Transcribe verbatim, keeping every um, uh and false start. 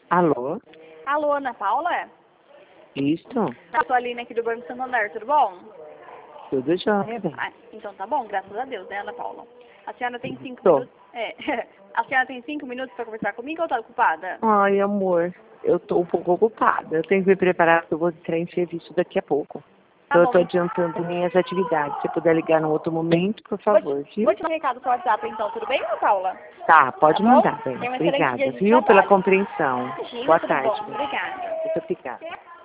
Alô? Alô, Ana Paula? Isso? Eu sou a Aline aqui do Banco Santander, tudo bom? Tudo jóia, bem. Ah, então tá bom, graças a Deus, né, Ana Paula? A senhora tem cinco Tô. minutos. É, a senhora tem cinco minutos pra conversar comigo ou tá ocupada? Ai, amor, eu tô um pouco ocupada. Eu tenho que me preparar porque eu vou entrar em serviço daqui a pouco. Tá Então eu bom. tô adiantando minhas atividades. Se puder ligar num outro momento, por Vou favor, te, viu? vou te dar um recado no seu WhatsApp então, tudo bem, Ana Paula? Tá, pode Tá bom? mandar, bem. Tenha um excelente dia Obrigada, de viu, pela trabalho. compreensão. Imagina, Boa tudo tarde, bom, bem. obrigada. Muito obrigada.